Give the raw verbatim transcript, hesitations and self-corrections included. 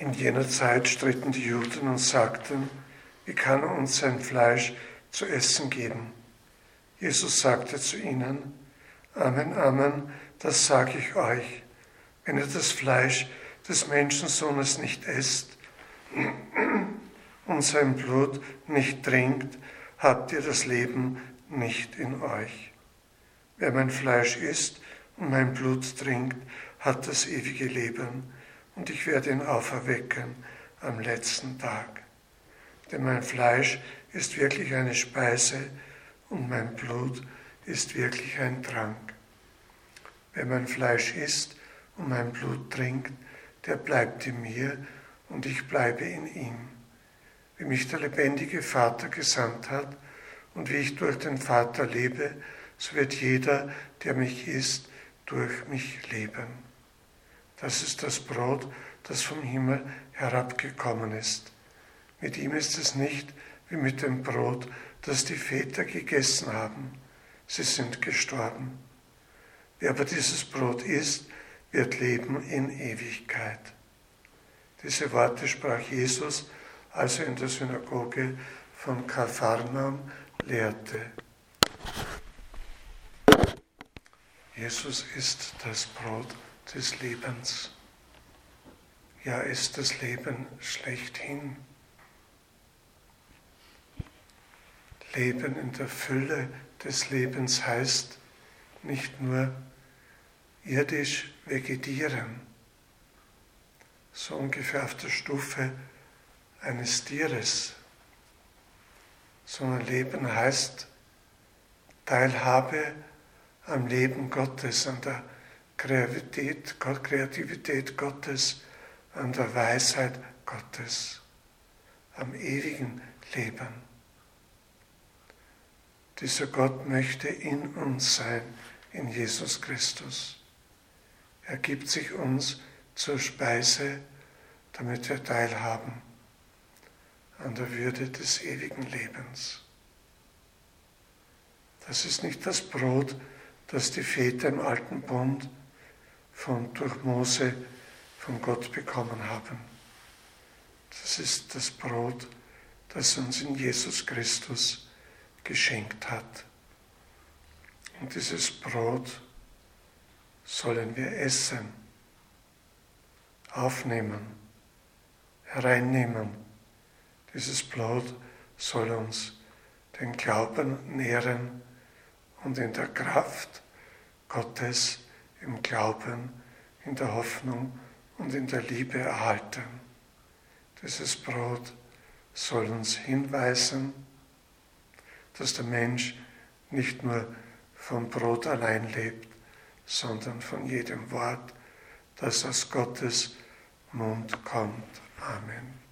In jener Zeit stritten die Juden und sagten, wie kann er uns sein Fleisch zu essen geben? Jesus sagte zu ihnen, Amen, Amen, das sage ich euch, wenn ihr das Fleisch des Menschensohnes nicht esst und sein Blut nicht trinkt, habt ihr das Leben nicht in euch. Wer mein Fleisch isst und mein Blut trinkt, hat das ewige Leben, und ich werde ihn auferwecken am letzten Tag. Denn mein Fleisch ist wirklich eine Speise und mein Blut ist wirklich ein Trank. Wer mein Fleisch isst und mein Blut trinkt, der bleibt in mir und ich bleibe in ihm. Wie mich der lebendige Vater gesandt hat und wie ich durch den Vater lebe, so wird jeder, der mich isst, durch mich leben. Das ist das Brot, das vom Himmel herabgekommen ist. Mit ihm ist es nicht wie mit dem Brot, das die Väter gegessen haben. Sie sind gestorben. Wer aber dieses Brot isst, wird leben in Ewigkeit. Diese Worte sprach Jesus, als er in der Synagoge von Kapharnaum lehrte. Jesus ist das Brot des Lebens. Ja, ist das Leben schlechthin. Leben in der Fülle des Lebens heißt nicht nur irdisch vegetieren, so ungefähr auf der Stufe eines Tieres, sondern Leben heißt Teilhabe am Leben Gottes, an der Kreativität, Kreativität Gottes, an der Weisheit Gottes, am ewigen Leben. Dieser Gott möchte in uns sein, in Jesus Christus. Er gibt sich uns zur Speise, damit wir teilhaben an der Würde des ewigen Lebens. Das ist nicht das Brot, das die Väter im Alten Bund von, durch Mose von Gott bekommen haben. Das ist das Brot, das uns in Jesus Christus geschenkt hat. Und dieses Brot sollen wir essen, aufnehmen, hereinnehmen. Dieses Brot soll uns den Glauben nähren und in der Kraft Gottes, im Glauben, in der Hoffnung und in der Liebe erhalten. Dieses Brot soll uns hinweisen, dass der Mensch nicht nur vom Brot allein lebt, sondern von jedem Wort, das aus Gottes Mund kommt. Amen.